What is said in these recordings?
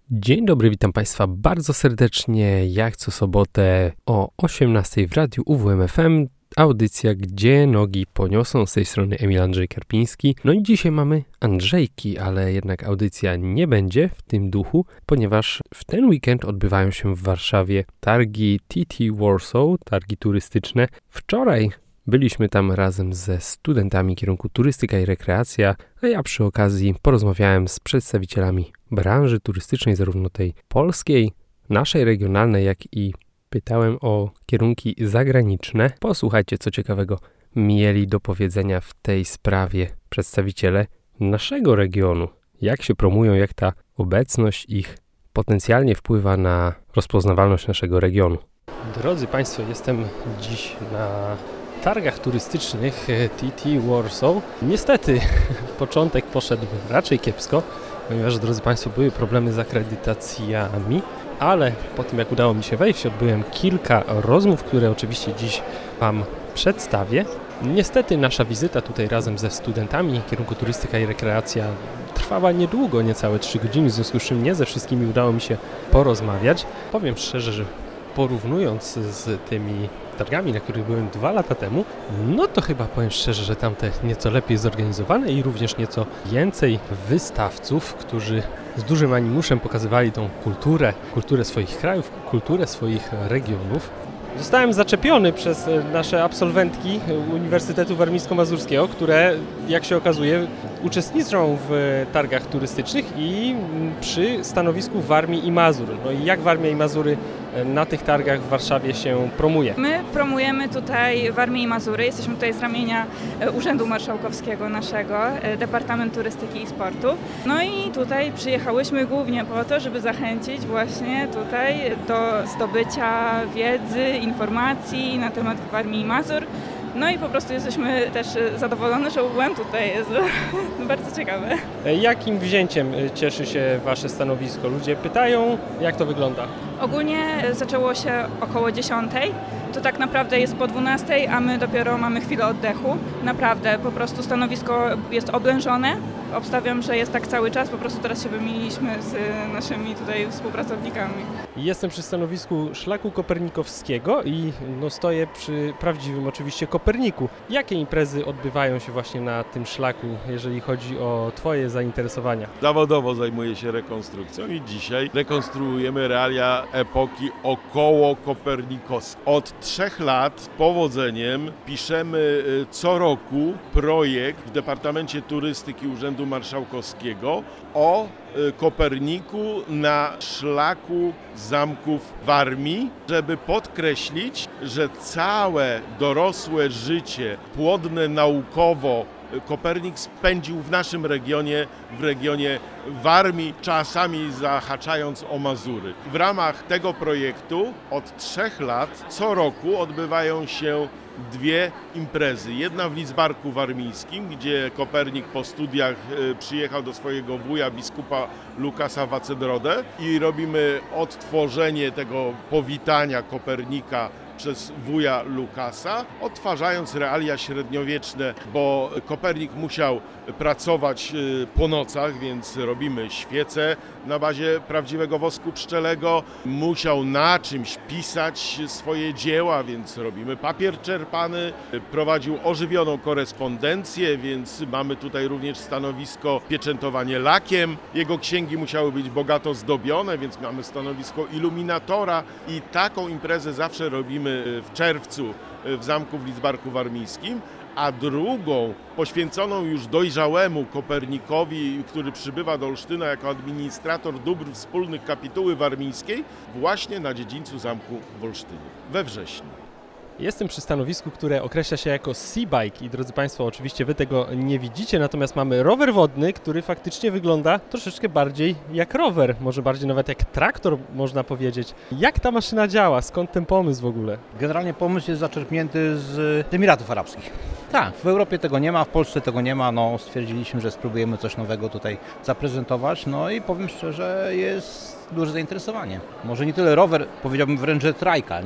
Dzień dobry, witam Państwa bardzo serdecznie, jak co sobotę o 18:00 w radiu UWMFM. Audycja Gdzie nogi poniosą, z tej strony Emil Andrzej Karpiński. No i dzisiaj mamy Andrzejki, ale jednak audycja nie będzie w tym duchu, ponieważ w ten weekend odbywają się w Warszawie targi TT Warsaw, targi turystyczne. Wczoraj byliśmy tam razem ze studentami kierunku turystyka i rekreacja, a ja przy okazji porozmawiałem z przedstawicielami branży turystycznej, zarówno tej polskiej, naszej regionalnej, jak i pytałem o kierunki zagraniczne. Posłuchajcie, co ciekawego mieli do powiedzenia w tej sprawie przedstawiciele naszego regionu. Jak się promują, jak ta obecność ich potencjalnie wpływa na rozpoznawalność naszego regionu. Drodzy Państwo, jestem dziś na targach turystycznych TT Warsaw. Niestety początek poszedł raczej kiepsko, ponieważ, drodzy Państwo, były problemy z akredytacjami, ale po tym, jak udało mi się wejść, odbyłem kilka rozmów, które oczywiście dziś Wam przedstawię. Niestety nasza wizyta tutaj razem ze studentami kierunku turystyka i rekreacja trwała niedługo, niecałe 3 godziny, w związku z czym nie ze wszystkimi udało mi się porozmawiać. Powiem szczerze, że porównując z tymi targami, na których byłem 2 lata temu, no to chyba powiem szczerze, że tamte nieco lepiej zorganizowane i również nieco więcej wystawców, którzy z dużym animuszem pokazywali tą kulturę swoich krajów, kulturę swoich regionów. Zostałem zaczepiony przez nasze absolwentki Uniwersytetu Warmińsko-Mazurskiego, które, jak się okazuje, uczestniczą w targach turystycznych i przy stanowisku Warmii i Mazur. No i jak Warmia i Mazury na tych targach w Warszawie się promuje? My promujemy tutaj Warmię i Mazury. Jesteśmy tutaj z ramienia Urzędu Marszałkowskiego naszego, Departament Turystyki i Sportu. No i tutaj przyjechałyśmy głównie po to, żeby zachęcić właśnie tutaj do zdobycia wiedzy, informacji na temat Warmii i Mazur. No i po prostu jesteśmy też zadowolone, że UWM tutaj jest. Bardzo ciekawe. Jakim wzięciem cieszy się Wasze stanowisko? Ludzie pytają, jak to wygląda? Ogólnie zaczęło się około 10:00. To tak naprawdę jest po 12:00, a my dopiero mamy chwilę oddechu. Naprawdę, po prostu stanowisko jest oblężone. Obstawiam, że jest tak cały czas, po prostu teraz się wymieniliśmy z naszymi tutaj współpracownikami. Jestem przy stanowisku Szlaku Kopernikowskiego i stoję przy prawdziwym oczywiście Koperniku. Jakie imprezy odbywają się właśnie na tym szlaku, jeżeli chodzi o Twoje zainteresowania? Zawodowo zajmuję się rekonstrukcją i dzisiaj rekonstruujemy realia epoki około kopernikowskiej. Od 3 lat z powodzeniem piszemy co roku projekt w Departamencie Turystyki Urzędu Marszałkowskiego o Koperniku na szlaku zamków Warmii, żeby podkreślić, że całe dorosłe życie, płodne naukowo, Kopernik spędził w naszym regionie, w regionie Warmii, czasami zahaczając o Mazury. W ramach tego projektu od 3 lat co roku odbywają się 2 imprezy. Jedna w Lidzbarku Warmińskim, gdzie Kopernik po studiach przyjechał do swojego wuja, biskupa Lukasa Wacedrodę i robimy odtworzenie tego powitania Kopernika przez wuja Lukasa, odtwarzając realia średniowieczne, bo Kopernik musiał pracować po nocach, więc robimy świece na bazie prawdziwego wosku pszczelego. Musiał na czymś pisać swoje dzieła, więc robimy papier czerpany. Prowadził ożywioną korespondencję, więc mamy tutaj również stanowisko pieczętowanie lakiem. Jego księgi musiały być bogato zdobione, więc mamy stanowisko iluminatora i taką imprezę zawsze robimy w czerwcu w zamku w Lidzbarku Warmińskim, a drugą poświęconą już dojrzałemu Kopernikowi, który przybywa do Olsztyna jako administrator dóbr wspólnych kapituły warmińskiej, właśnie na dziedzińcu zamku w Olsztynie we wrześniu. Jestem przy stanowisku, które określa się jako Seabike i, drodzy Państwo, oczywiście Wy tego nie widzicie, natomiast mamy rower wodny, który faktycznie wygląda troszeczkę bardziej jak rower, może bardziej nawet jak traktor, można powiedzieć. Jak ta maszyna działa? Skąd ten pomysł w ogóle? Generalnie pomysł jest zaczerpnięty z Emiratów Arabskich. Tak, w Europie tego nie ma, w Polsce tego nie ma, stwierdziliśmy, że spróbujemy coś nowego tutaj zaprezentować, i powiem szczerze, jest duże zainteresowanie. Może nie tyle rower, powiedziałbym wręcz, że trajka, nie?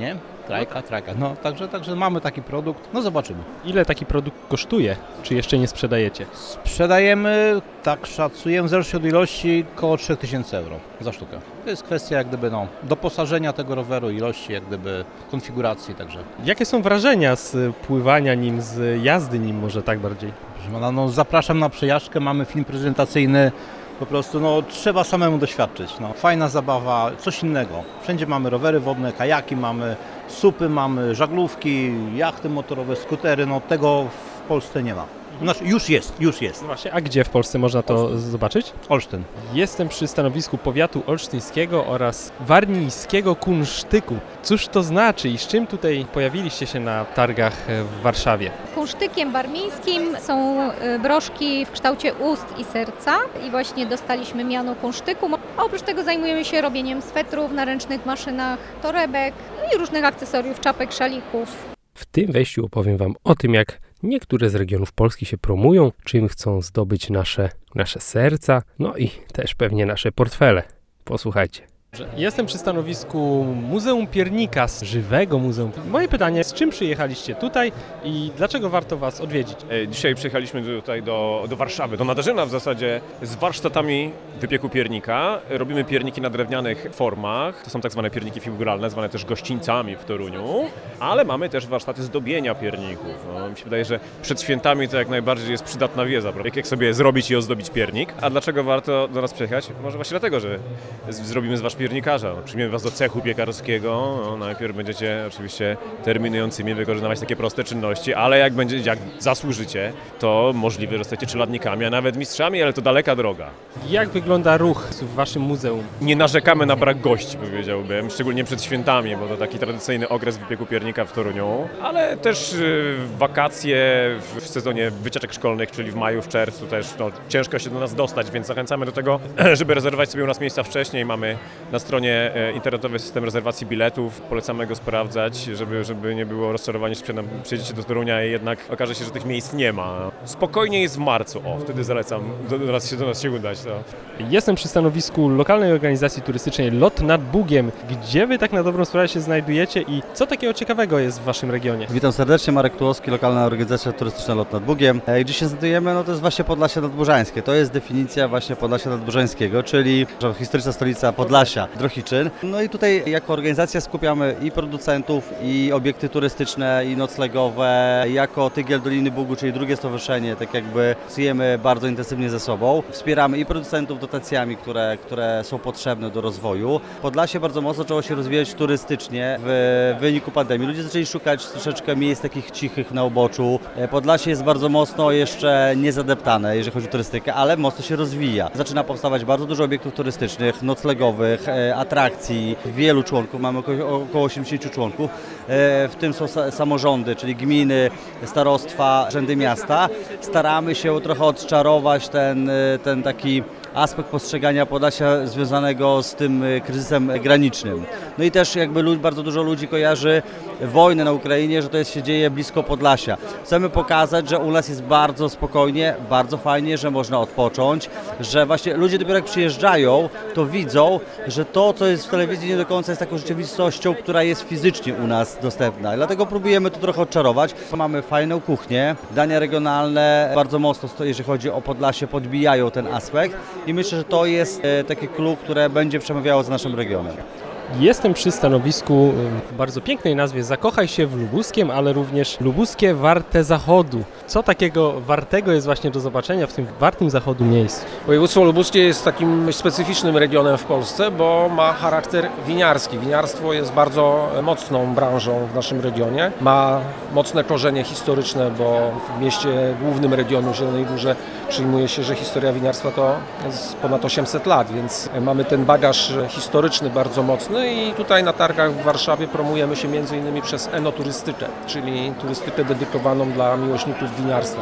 Trajka. No, także mamy taki produkt, no zobaczymy. Ile taki produkt kosztuje? Czy jeszcze nie sprzedajecie? Sprzedajemy, tak szacujemy, w zależności od ilości, około 3000 euro za sztukę. To jest kwestia jak gdyby doposażenia tego roweru, ilości, jak gdyby konfiguracji, także. Jakie są wrażenia z pływania nim, z jazdy nim może tak bardziej? Proszę pana, no zapraszam na przejażdżkę, mamy film prezentacyjny, po prostu trzeba samemu doświadczyć. Fajna zabawa, coś innego. Wszędzie mamy rowery wodne, kajaki mamy, supy mamy, żaglówki, jachty motorowe, skutery, tego w Polsce nie ma. Znaczy, już jest. No właśnie, a gdzie w Polsce można to zobaczyć? Olsztyn. Jestem przy stanowisku powiatu olsztyńskiego oraz warmińskiego kunsztyku. Cóż to znaczy i z czym tutaj pojawiliście się na targach w Warszawie? Kunsztykiem warmińskim są broszki w kształcie ust i serca i właśnie dostaliśmy miano kunsztyku. A oprócz tego zajmujemy się robieniem swetrów na ręcznych maszynach, torebek i różnych akcesoriów, czapek, szalików. W tym wejściu opowiem Wam o tym, jak niektóre z regionów Polski się promują, czym chcą zdobyć nasze serca, no i też pewnie nasze portfele. Posłuchajcie. Jestem przy stanowisku Muzeum Piernika, żywego muzeum. Moje pytanie, z czym przyjechaliście tutaj i dlaczego warto Was odwiedzić? Dzisiaj przyjechaliśmy tutaj do Warszawy, do Nadarzyna w zasadzie, z warsztatami wypieku piernika. Robimy pierniki na drewnianych formach, to są tak zwane pierniki figuralne, zwane też gościńcami w Toruniu, ale mamy też warsztaty zdobienia pierników. Mi się wydaje, że przed świętami to jak najbardziej jest przydatna wiedza, jak sobie zrobić i ozdobić piernik. A dlaczego warto do nas przyjechać? Może właśnie dlatego, że zrobimy z Was piernikarza. Przyjmiemy Was do cechu piekarskiego. Najpierw będziecie oczywiście terminującymi wykonywać takie proste czynności, ale jak zasłużycie, to możliwe, że zostacie czeladnikami, a nawet mistrzami, ale to daleka droga. Jak wygląda ruch w Waszym muzeum? Nie narzekamy na brak gości, powiedziałbym, szczególnie przed świętami, bo to taki tradycyjny okres wypieku piernika w Toruniu, ale też wakacje w sezonie wycieczek szkolnych, czyli w maju, w czerwcu też ciężko się do nas dostać, więc zachęcamy do tego, żeby rezerwować sobie u nas miejsca wcześniej. Mamy na stronie internetowy system rezerwacji biletów. Polecamy go sprawdzać, żeby nie było rozczarowania, że przyjedziecie do Torunia i jednak okaże się, że tych miejsc nie ma. Spokojnie jest w marcu. Wtedy zalecam do nas się udać. Jestem przy stanowisku lokalnej organizacji turystycznej Lot nad Bugiem. Gdzie Wy tak na dobrą sprawę się znajdujecie i co takiego ciekawego jest w Waszym regionie? Witam serdecznie, Marek Tułowski, lokalna organizacja turystyczna Lot nad Bugiem. Gdzie się znajdujemy? To jest właśnie Podlasie Nadburzańskie. To jest definicja właśnie Podlasia Nadburzańskiego, czyli historyczna stolica Podlasia, Drohiczyn. No i tutaj jako organizacja skupiamy i producentów, i obiekty turystyczne, i noclegowe. Jako Tygiel Doliny Bugu, czyli drugie stowarzyszenie, tak jakby pracujemy bardzo intensywnie ze sobą. Wspieramy i producentów dotacjami, które są potrzebne do rozwoju. Podlasie bardzo mocno zaczęło się rozwijać turystycznie w wyniku pandemii. Ludzie zaczęli szukać troszeczkę miejsc takich cichych na uboczu. Podlasie jest bardzo mocno jeszcze niezadeptane, jeżeli chodzi o turystykę, ale mocno się rozwija. Zaczyna powstawać bardzo dużo obiektów turystycznych, noclegowych, atrakcji, wielu członków, mamy około 80 członków, w tym są samorządy, czyli gminy, starostwa, urzędy miasta. Staramy się trochę odczarować ten taki aspekt postrzegania Podlasia związanego z tym kryzysem granicznym. No i też jakby bardzo dużo ludzi kojarzy wojnę na Ukrainie, że to się dzieje blisko Podlasia. Chcemy pokazać, że u nas jest bardzo spokojnie, bardzo fajnie, że można odpocząć, że właśnie ludzie dopiero jak przyjeżdżają, to widzą, że to, co jest w telewizji, nie do końca jest taką rzeczywistością, która jest fizycznie u nas dostępna. I dlatego próbujemy to trochę odczarować. Mamy fajną kuchnię, dania regionalne bardzo mocno, jeżeli chodzi o Podlasie, podbijają ten aspekt i myślę, że to jest taki klub, które będzie przemawiało za naszym regionem. Jestem przy stanowisku w bardzo pięknej nazwie Zakochaj się w Lubuskiem, ale również Lubuskie warte zachodu. Co takiego wartego jest właśnie do zobaczenia w tym wartym zachodu miejscu? Województwo lubuskie jest takim specyficznym regionem w Polsce, bo ma charakter winiarski. Winiarstwo jest bardzo mocną branżą w naszym regionie. Ma mocne korzenie historyczne, bo w mieście głównym regionu Zielonej Górze przyjmuje się, że historia winiarstwa to jest ponad 800 lat, więc mamy ten bagaż historyczny bardzo mocny i tutaj na targach w Warszawie promujemy się m.in. przez enoturystykę, czyli turystykę dedykowaną dla miłośników winiarstwa.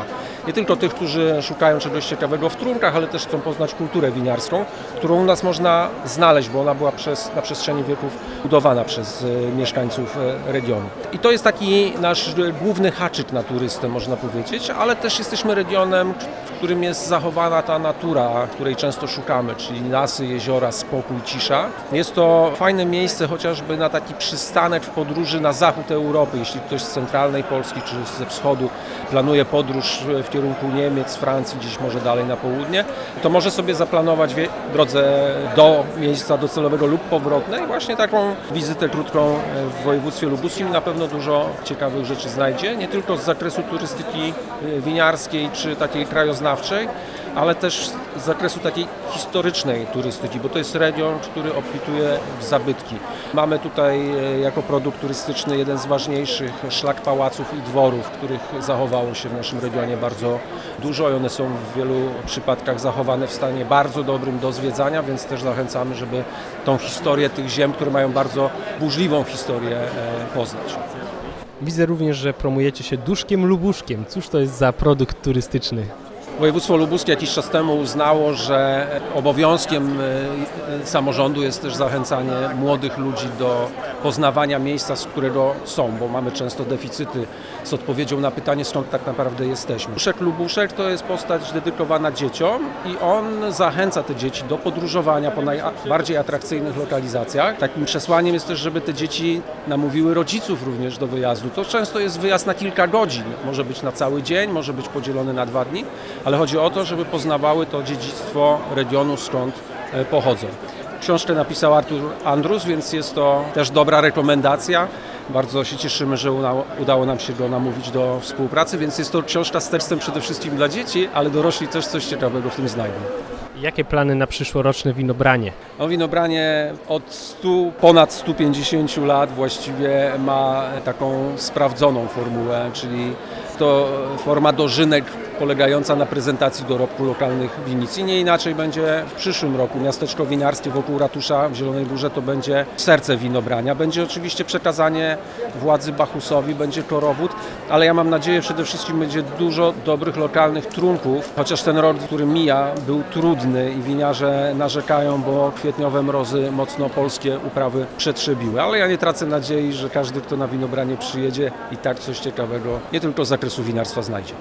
nie tylko tych, którzy szukają czegoś ciekawego w trunkach, ale też chcą poznać kulturę winiarską, którą u nas można znaleźć, bo ona była na przestrzeni wieków budowana przez mieszkańców regionu. I to jest taki nasz główny haczyk na turystę, można powiedzieć, ale też jesteśmy regionem, w którym jest zachowana ta natura, której często szukamy, czyli lasy, jeziora, spokój, cisza. Jest to fajne miejsce chociażby na taki przystanek w podróży na zachód Europy. Jeśli ktoś z centralnej Polski czy ze wschodu planuje podróż w kierunku Niemiec, Francji, gdzieś może dalej na południe, to może sobie zaplanować drodze do miejsca docelowego lub powrotnej. Właśnie taką wizytę krótką w województwie lubuskim na pewno dużo ciekawych rzeczy znajdzie, nie tylko z zakresu turystyki winiarskiej czy takiej krajoznawczej, ale też z zakresu takiej historycznej turystyki, bo to jest region, który obfituje w zabytki. Mamy tutaj jako produkt turystyczny jeden z ważniejszych szlak pałaców i dworów, których zachowało się w naszym regionie bardzo dużo i one są w wielu przypadkach zachowane w stanie bardzo dobrym do zwiedzania, więc też zachęcamy, żeby tą historię tych ziem, które mają bardzo burzliwą historię, poznać. Widzę również, że promujecie się duszkiem lubuszkiem. Cóż to jest za produkt turystyczny? Województwo lubuskie jakiś czas temu uznało, że obowiązkiem samorządu jest też zachęcanie młodych ludzi do poznawania miejsca, z którego są, bo mamy często deficyty z odpowiedzią na pytanie, skąd tak naprawdę jesteśmy. Duszek Lubuszek to jest postać dedykowana dzieciom i on zachęca te dzieci do podróżowania po najbardziej atrakcyjnych lokalizacjach. Takim przesłaniem jest też, żeby te dzieci namówiły rodziców również do wyjazdu. To często jest wyjazd na kilka godzin, może być na cały dzień, może być podzielony na 2 dni, ale chodzi o to, żeby poznawały to dziedzictwo regionu, skąd pochodzą. Książkę napisał Artur Andrus, więc jest to też dobra rekomendacja. Bardzo się cieszymy, że udało nam się go namówić do współpracy, więc jest to książka z tekstem przede wszystkim dla dzieci, ale dorośli też coś ciekawego w tym znajdą. Jakie plany na przyszłoroczne winobranie? No, winobranie od ponad 150 lat właściwie ma taką sprawdzoną formułę, czyli to forma dożynek polegająca na prezentacji dorobku lokalnych winnic. I nie inaczej będzie w przyszłym roku. Miasteczko winiarskie wokół ratusza w Zielonej Górze to będzie serce winobrania. Będzie oczywiście przekazanie władzy Bachusowi, będzie korowód, ale ja mam nadzieję, przede wszystkim będzie dużo dobrych lokalnych trunków, chociaż ten rok, który mija, był trudny i winiarze narzekają, bo kwietniowe mrozy mocno polskie uprawy przetrzebiły. Ale ja nie tracę nadziei, że każdy, kto na winobranie przyjedzie, i tak coś ciekawego, nie tylko z zakresu winarstwa znajdzie.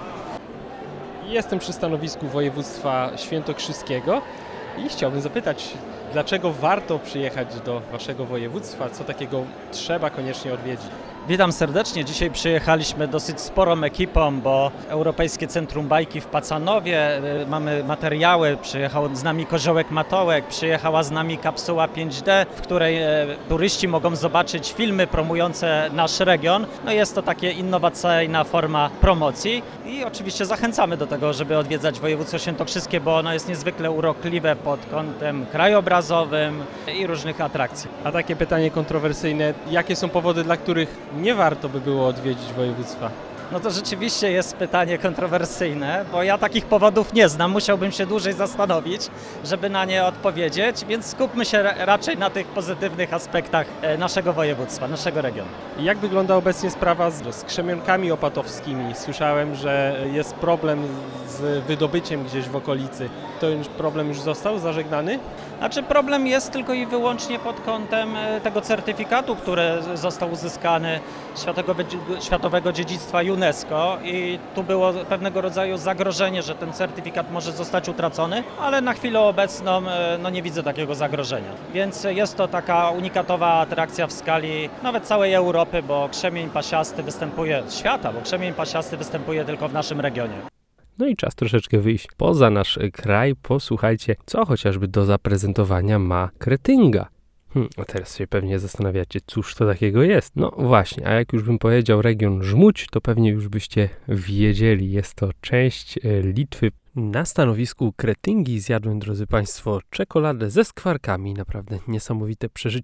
Jestem przy stanowisku województwa świętokrzyskiego i chciałbym zapytać, dlaczego warto przyjechać do waszego województwa, co takiego trzeba koniecznie odwiedzić? Witam serdecznie. Dzisiaj przyjechaliśmy dosyć sporą ekipą, bo Europejskie Centrum Bajki w Pacanowie, mamy materiały, przyjechał z nami Koziołek Matołek, przyjechała z nami kapsuła 5D, w której turyści mogą zobaczyć filmy promujące nasz region. No jest to takie innowacyjna forma promocji i oczywiście zachęcamy do tego, żeby odwiedzać województwo świętokrzyskie, bo ono jest niezwykle urokliwe pod kątem krajobrazowym i różnych atrakcji. A takie pytanie kontrowersyjne, jakie są powody, dla których nie warto by było odwiedzić województwa? No to rzeczywiście jest pytanie kontrowersyjne, bo ja takich powodów nie znam. Musiałbym się dłużej zastanowić, żeby na nie odpowiedzieć, więc skupmy się raczej na tych pozytywnych aspektach naszego województwa, naszego regionu. Jak wygląda obecnie sprawa z krzemionkami opatowskimi? Słyszałem, że jest problem z wydobyciem gdzieś w okolicy. To problem już został zażegnany? Znaczy problem jest tylko i wyłącznie pod kątem tego certyfikatu, który został uzyskany Światowego Dziedzictwa UNESCO i tu było pewnego rodzaju zagrożenie, że ten certyfikat może zostać utracony, ale na chwilę obecną no nie widzę takiego zagrożenia. Więc jest to taka unikatowa atrakcja w skali nawet całej Europy, bo krzemień pasiasty występuje, świata, bo krzemień pasiasty występuje tylko w naszym regionie. No i czas troszeczkę wyjść poza nasz kraj. Posłuchajcie, co chociażby do zaprezentowania ma Kretynga. A teraz się pewnie zastanawiacie, cóż to takiego jest. No właśnie, a jak już bym powiedział region Żmudź, to pewnie już byście wiedzieli. Jest to część Litwy. Na stanowisku Kretyngi zjadłem, drodzy Państwo, czekoladę ze skwarkami. Naprawdę niesamowite przeżycie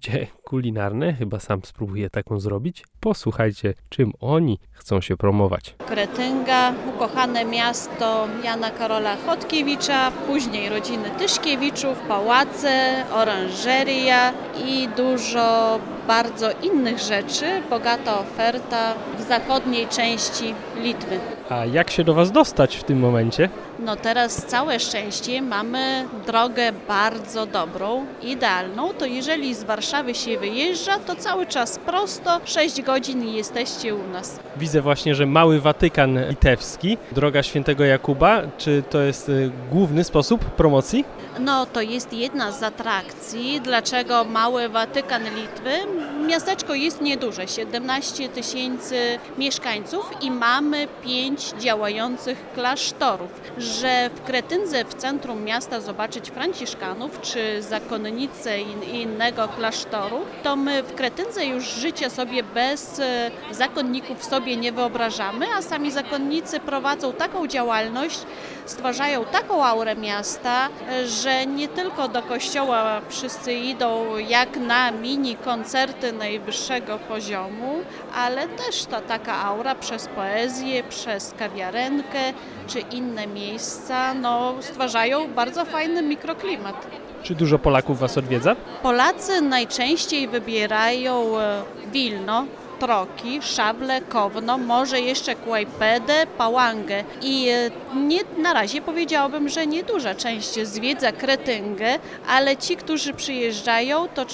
kulinarne, chyba sam spróbuję taką zrobić. Posłuchajcie, czym oni chcą się promować. Kretynga, ukochane miasto Jana Karola Chodkiewicza, później rodziny Tyszkiewiczów, pałace, oranżeria i dużo bardzo innych rzeczy, bogata oferta w zachodniej części Litwy. A jak się do Was dostać w tym momencie? No teraz całe szczęście mamy drogę bardzo dobrą, idealną, to jeżeli z Warszawy się wyjeżdża, to cały czas prosto, 6 godzin i jesteście u nas. Widzę właśnie, że Mały Watykan Litewski, droga Świętego Jakuba. Czy to jest główny sposób promocji? No to jest jedna z atrakcji. Dlaczego Mały Watykan Litwy? Miasteczko jest nieduże, 17 000 mieszkańców i mamy 5 działających klasztorów. Że w Kretyndze, w centrum miasta zobaczyć franciszkanów czy zakonnice innego klasztoru, to my w Kretyndze już życie sobie bez zakonników sobie nie wyobrażamy, a sami zakonnicy prowadzą taką działalność, stwarzają taką aurę miasta, że nie tylko do kościoła wszyscy idą jak na mini koncerty najwyższego poziomu, ale też ta taka aura przez poezję, przez kawiarenkę czy inne miejsca stwarzają bardzo fajny mikroklimat. Czy dużo Polaków Was odwiedza? Polacy najczęściej wybierają Wilno, Troki, Szable, Kowno, może jeszcze Kłajpedę, Pałangę i na razie powiedziałabym, że nieduża część zwiedza Kretyngę, ale ci, którzy przyjeżdżają, to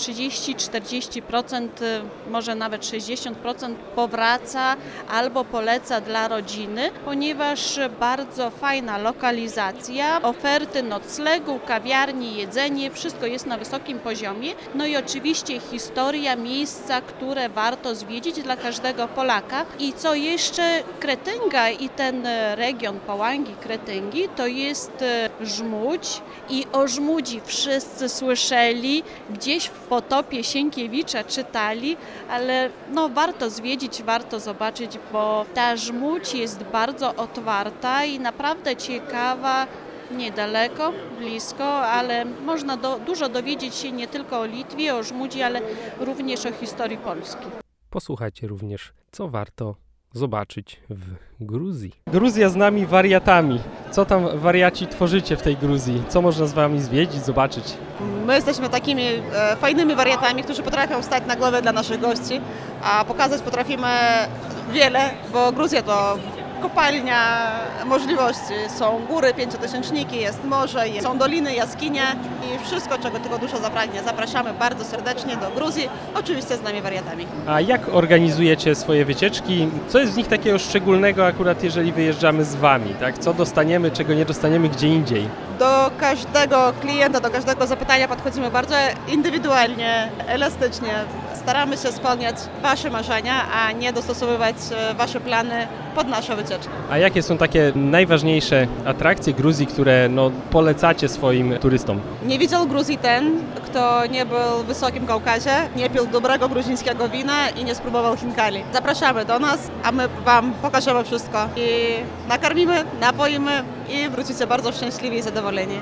30-40%, może nawet 60% powraca albo poleca dla rodziny, ponieważ bardzo fajna lokalizacja, oferty noclegu, kawiarni, jedzenie, wszystko jest na wysokim poziomie, no i oczywiście historia, miejsca, które warto zwiedzić dla każdego Polaka. I co jeszcze, Kretynga i ten region Pałangi, Kretyngi to jest Żmudź i o Żmudzi wszyscy słyszeli, gdzieś w potopie Sienkiewicza czytali, ale warto zwiedzić, warto zobaczyć, bo ta Żmudź jest bardzo otwarta i naprawdę ciekawa. Niedaleko, blisko, ale można dużo dowiedzieć się nie tylko o Litwie, o Żmudzi, ale również o historii Polski. Posłuchajcie również, co warto zobaczyć w Gruzji. Gruzja z nami wariatami. Co tam wariaci tworzycie w tej Gruzji? Co można z Wami zwiedzić, zobaczyć? My jesteśmy takimi fajnymi wariatami, którzy potrafią stać na głowę dla naszych gości, a pokazać potrafimy wiele, bo Gruzja to kopalnia możliwości. Są góry, pięciotysięczniki, jest morze, są doliny, jaskinie i wszystko, czego tylko dusza zapragnie. Zapraszamy bardzo serdecznie do Gruzji, oczywiście z nami wariatami. A jak organizujecie swoje wycieczki? Co jest w nich takiego szczególnego akurat, jeżeli wyjeżdżamy z Wami? Tak? Co dostaniemy, czego nie dostaniemy gdzie indziej? Do każdego klienta, do każdego zapytania podchodzimy bardzo indywidualnie, elastycznie. Staramy się spełniać Wasze marzenia, a nie dostosowywać Wasze plany pod nasze wycieczki. A jakie są takie najważniejsze atrakcje Gruzji, które polecacie swoim turystom? Nie widział Gruzji ten, kto nie był w Wysokim Kaukazie, nie pił dobrego gruzińskiego wina i nie spróbował chinkali. Zapraszamy do nas, a my Wam pokażemy wszystko i nakarmimy, napoimy i wrócicie bardzo szczęśliwi i zadowoleni.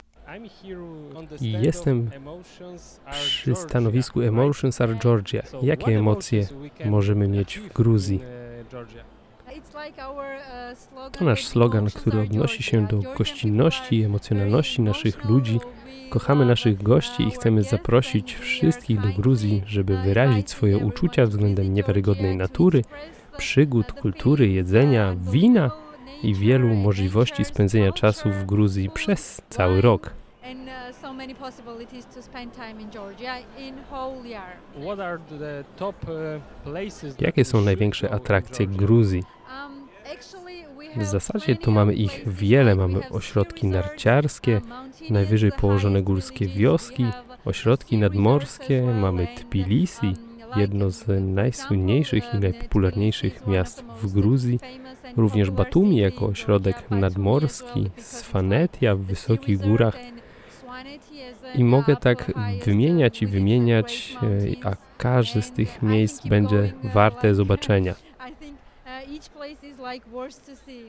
I jestem przy stanowisku Emotions are Georgia. Jakie emocje możemy mieć w Gruzji? To nasz slogan, który odnosi się do gościnności i emocjonalności naszych ludzi. Kochamy naszych gości i chcemy zaprosić wszystkich do Gruzji, żeby wyrazić swoje uczucia względem niewiarygodnej natury, przygód, kultury, jedzenia, wina i wielu możliwości spędzenia czasu w Gruzji przez cały rok. Jakie są największe atrakcje Gruzji? W zasadzie to mamy ich wiele. Mamy ośrodki narciarskie, najwyżej położone górskie wioski, ośrodki nadmorskie, mamy Tbilisi, jedno z najsłynniejszych i najpopularniejszych miast w Gruzji, również Batumi jako ośrodek nadmorski, Sfanetia w wysokich górach. I mogę tak wymieniać i wymieniać, a każde z tych miejsc będzie warte zobaczenia.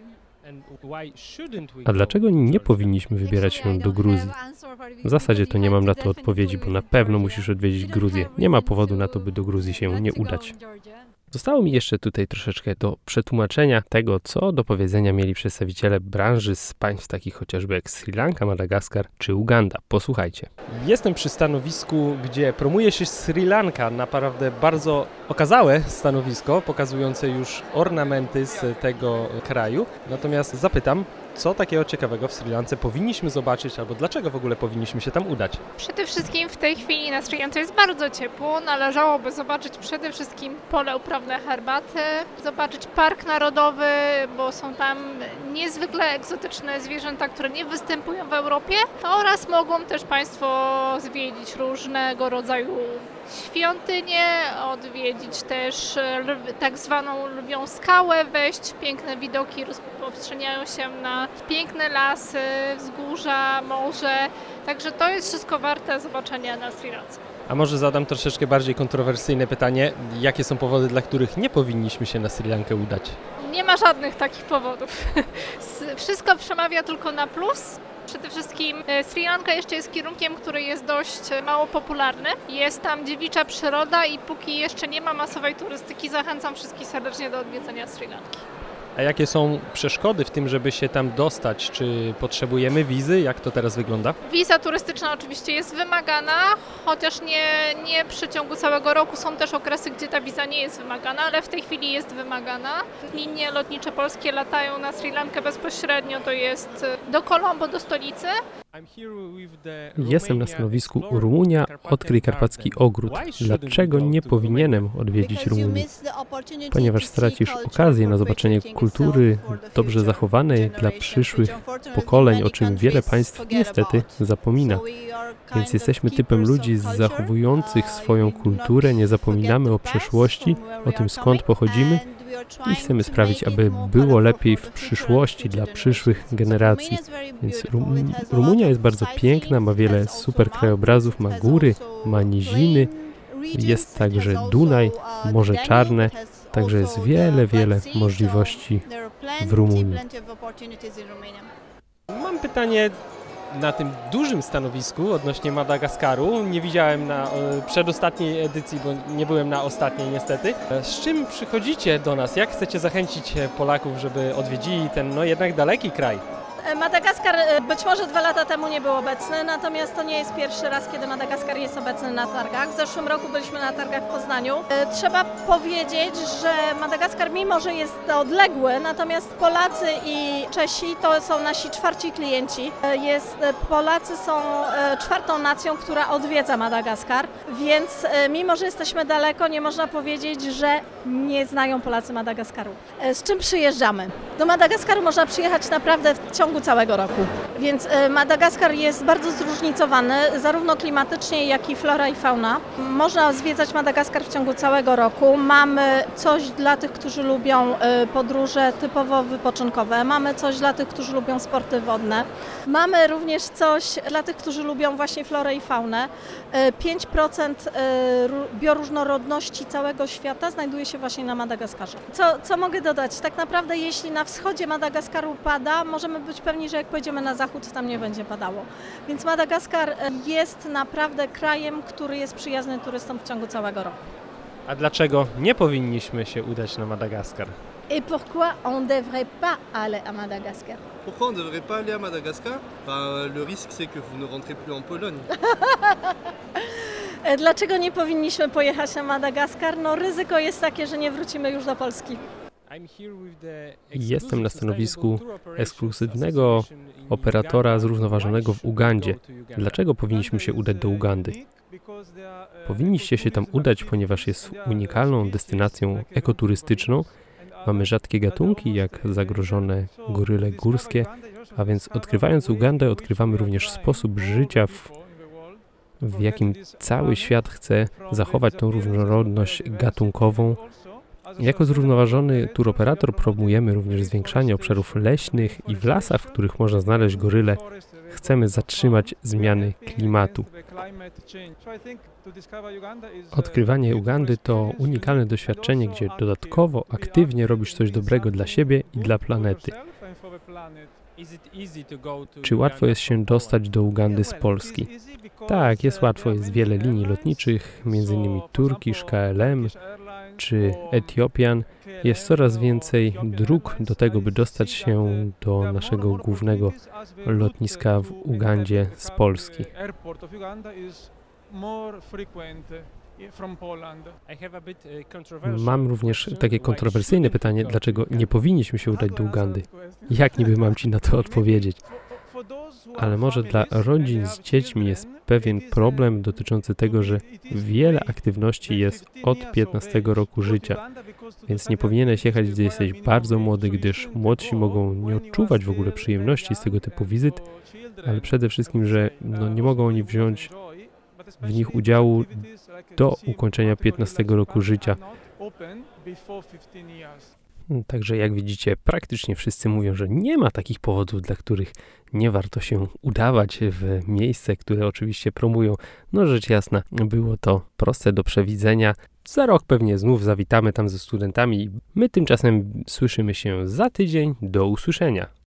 A dlaczego nie powinniśmy wybierać się do Gruzji? W zasadzie to nie mam na to odpowiedzi, bo na pewno musisz odwiedzić Gruzję. Nie ma powodu na to, by do Gruzji się nie udać. Zostało mi jeszcze tutaj troszeczkę do przetłumaczenia tego, co do powiedzenia mieli przedstawiciele branży z państw takich chociażby jak Sri Lanka, Madagaskar czy Uganda. Posłuchajcie. Jestem przy stanowisku, gdzie promuje się Sri Lanka, naprawdę bardzo okazałe stanowisko, pokazujące już ornamenty z tego kraju. Natomiast zapytam, co takiego ciekawego w Sri Lance powinniśmy zobaczyć, albo dlaczego w ogóle powinniśmy się tam udać? Przede wszystkim w tej chwili na Sri Lance jest bardzo ciepło. Należałoby zobaczyć przede wszystkim pole uprawne herbaty, zobaczyć park narodowy, bo są tam niezwykle egzotyczne zwierzęta, które nie występują w Europie, oraz mogą też Państwo zwiedzić różnego rodzaju świątynię, odwiedzić też tak zwaną Lwią Skałę, wejść piękne widoki, rozprzestrzeniają się na piękne lasy, wzgórza, morze, także to jest wszystko warte zobaczenia na Sri Lance. A może zadam troszeczkę bardziej kontrowersyjne pytanie, jakie są powody, dla których nie powinniśmy się na Sri Lankę udać? Nie ma żadnych takich powodów. Wszystko przemawia tylko na plus. Przede wszystkim Sri Lanka jeszcze jest kierunkiem, który jest dość mało popularny. Jest tam dziewicza przyroda i póki jeszcze nie ma masowej turystyki, zachęcam wszystkich serdecznie do odwiedzenia Sri Lanki. A jakie są przeszkody w tym, żeby się tam dostać? Czy potrzebujemy wizy? Jak to teraz wygląda? Wiza turystyczna oczywiście jest wymagana, chociaż nie w przeciągu całego roku. Są też okresy, gdzie ta wiza nie jest wymagana, ale w tej chwili jest wymagana. Linie lotnicze polskie latają na Sri Lankę bezpośrednio, to jest do Colombo, do stolicy. Jestem na stanowisku Rumunia, odkryj karpacki ogród. Dlaczego nie powinienem odwiedzić Rumunii? Ponieważ stracisz okazję na zobaczenie kultury dobrze zachowanej dla przyszłych pokoleń, o czym wiele państw niestety zapomina. Więc jesteśmy typem ludzi zachowujących swoją kulturę, nie zapominamy o przeszłości, o tym skąd pochodzimy i chcemy sprawić, aby było lepiej w przyszłości dla przyszłych generacji. Więc Rumunia jest bardzo piękna, ma wiele super krajobrazów, ma góry, ma niziny, jest także Dunaj, Morze Czarne, także jest wiele możliwości w Rumunii. Mam pytanie na tym dużym stanowisku odnośnie Madagaskaru. Nie widziałem na przedostatniej edycji, bo nie byłem na ostatniej niestety. Z czym przychodzicie do nas? Jak chcecie zachęcić Polaków, żeby odwiedzili ten jednak daleki kraj? Madagaskar być może 2 lata temu nie był obecny, natomiast to nie jest pierwszy raz, kiedy Madagaskar jest obecny na targach. W zeszłym roku byliśmy na targach w Poznaniu. Trzeba powiedzieć, że Madagaskar, mimo że jest odległy, natomiast Polacy i Czesi to są nasi 4. klienci. Polacy są 4. nacją, która odwiedza Madagaskar, więc mimo że jesteśmy daleko, nie można powiedzieć, że nie znają Polacy Madagaskaru. Z czym przyjeżdżamy? Do Madagaskaru można przyjechać naprawdę w ciągu całego roku. Więc Madagaskar jest bardzo zróżnicowany, zarówno klimatycznie, jak i flora i fauna. Można zwiedzać Madagaskar w ciągu całego roku. Mamy coś dla tych, którzy lubią podróże typowo wypoczynkowe. Mamy coś dla tych, którzy lubią sporty wodne. Mamy również coś dla tych, którzy lubią właśnie florę i faunę. 5% bioróżnorodności całego świata znajduje się właśnie na Madagaskarze. Co mogę dodać? Tak naprawdę jeśli na wschodzie Madagaskaru pada, możemy być pewni, że jak pojedziemy na zachód, tam nie będzie padało. Więc Madagaskar jest naprawdę krajem, który jest przyjazny turystom w ciągu całego roku. A dlaczego nie powinniśmy się udać na Madagaskar? Et pourquoi on devrait pas aller à Madagascar? Pourquoi on devrait pas aller à Madagascar? Le risque c'est que vous ne rentrez plus en Pologne. Dlaczego nie powinniśmy pojechać na Madagaskar? No ryzyko jest takie, że nie wrócimy już do Polski. Jestem na stanowisku ekskluzywnego operatora zrównoważonego w Ugandzie. Dlaczego powinniśmy się udać do Ugandy? Powinniście się tam udać, ponieważ jest unikalną destynacją ekoturystyczną. Mamy rzadkie gatunki, jak zagrożone goryle górskie, a więc odkrywając Ugandę, odkrywamy również sposób życia, w jakim cały świat chce zachować tą różnorodność gatunkową. Jako zrównoważony turoperator promujemy również zwiększanie obszarów leśnych i w lasach, w których można znaleźć goryle, chcemy zatrzymać zmiany klimatu. Odkrywanie Ugandy to unikalne doświadczenie, gdzie dodatkowo aktywnie robisz coś dobrego dla siebie i dla planety. Czy łatwo jest się dostać do Ugandy z Polski? Tak, jest łatwo, jest wiele linii lotniczych, m.in. Turkish, KLM czy Ethiopian. Jest coraz więcej dróg do tego, by dostać się do naszego głównego lotniska w Ugandzie z Polski. Mam również takie kontrowersyjne pytanie, dlaczego nie powinniśmy się udać do Ugandy? Jak niby mam Ci na to odpowiedzieć? Ale może dla rodzin z dziećmi jest pewien problem dotyczący tego, że wiele aktywności jest od 15 roku życia, więc nie powinieneś jechać, gdy jesteś bardzo młody, gdyż młodsi mogą nie odczuwać w ogóle przyjemności z tego typu wizyt, ale przede wszystkim, że nie mogą oni wziąć w nich udziału do ukończenia 15 roku życia. Także jak widzicie, praktycznie wszyscy mówią, że nie ma takich powodów, dla których nie warto się udawać w miejsce, które oczywiście promują. No rzecz jasna, było to proste do przewidzenia. Za rok pewnie znów zawitamy tam ze studentami. My tymczasem słyszymy się za tydzień. Do usłyszenia.